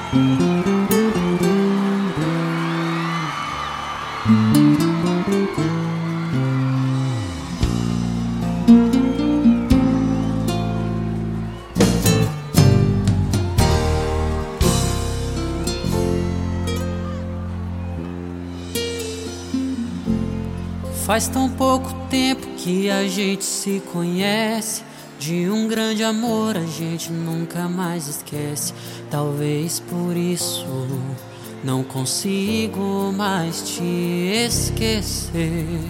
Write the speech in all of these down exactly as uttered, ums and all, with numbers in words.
Faz tão pouco tempo que a gente se conhece. De um grande amor a gente nunca mais esquece. Talvez por isso não consigo mais te esquecer.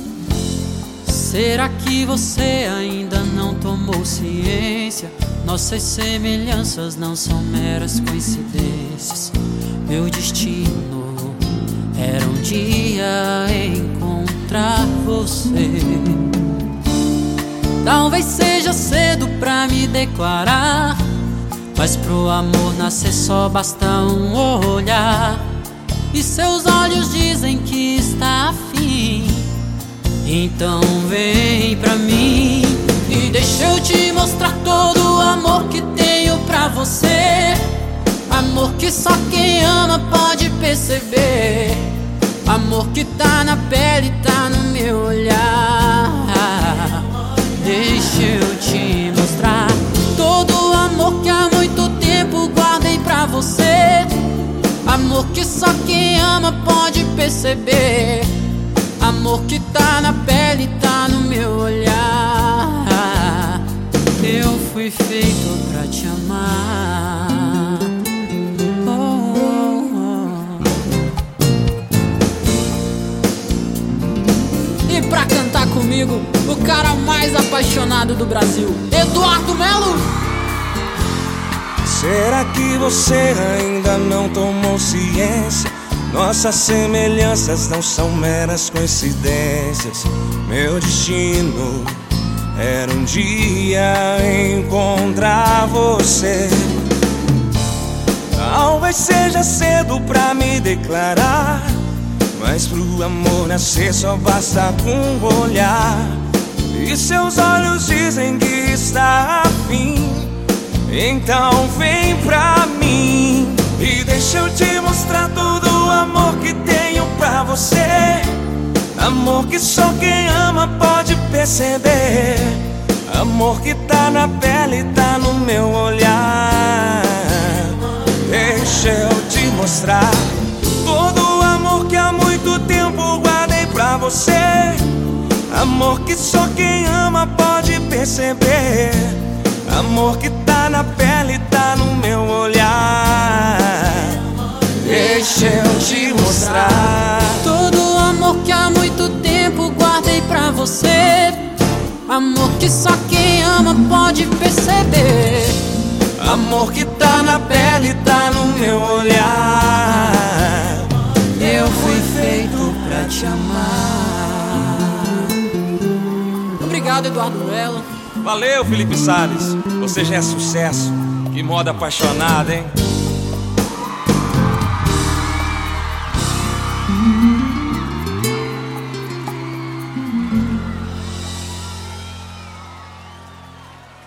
Será que você ainda não tomou ciência? Nossas semelhanças não são meras coincidências. Meu destino era um dia encontrar você. Talvez seja cedo pra me declarar, mas pro amor nascer só basta um olhar. E seus olhos dizem que está afim, então vem pra mim e deixa eu te mostrar todo o amor que tenho pra você. Amor que só quem ama pode perceber. Amor que tá na pele, tá no meu olhar. Deixa eu te mostrar todo o amor que há muito tempo guardei pra você. Amor que só quem ama pode perceber. Amor que tá na pele, tá no meu olhar. Eu fui feito pra te amar. Oh, oh, oh. E pra cantar comigo, o cara mais apaixonado do Brasil, Eduardo Melo. Será que você ainda não tomou ciência? Nossas semelhanças não são meras coincidências. Meu destino era um dia encontrar você. Talvez seja cedo pra me declarar, mas pro amor nascer só basta um olhar. E seus olhos dizem que está afim, então vem pra mim e deixa eu te mostrar todo o amor que tenho pra você. Amor que só quem ama pode perceber. Amor que tá na pele, tá no meu olhar. Deixa eu te mostrar todo o amor que há muito tempo guardei pra você. Amor que só quem ama pode perceber. Amor que tá na pele, tá no meu olhar. Deixa eu te mostrar todo o amor que há muito tempo guardei pra você. Amor que só quem ama pode perceber. Amor que tá na pele, tá no meu olhar. Eu fui feito pra te amar. Obrigado, Eduardo Melo. Valeu, Felipe Salles. Você já é sucesso. Que moda apaixonada, hein?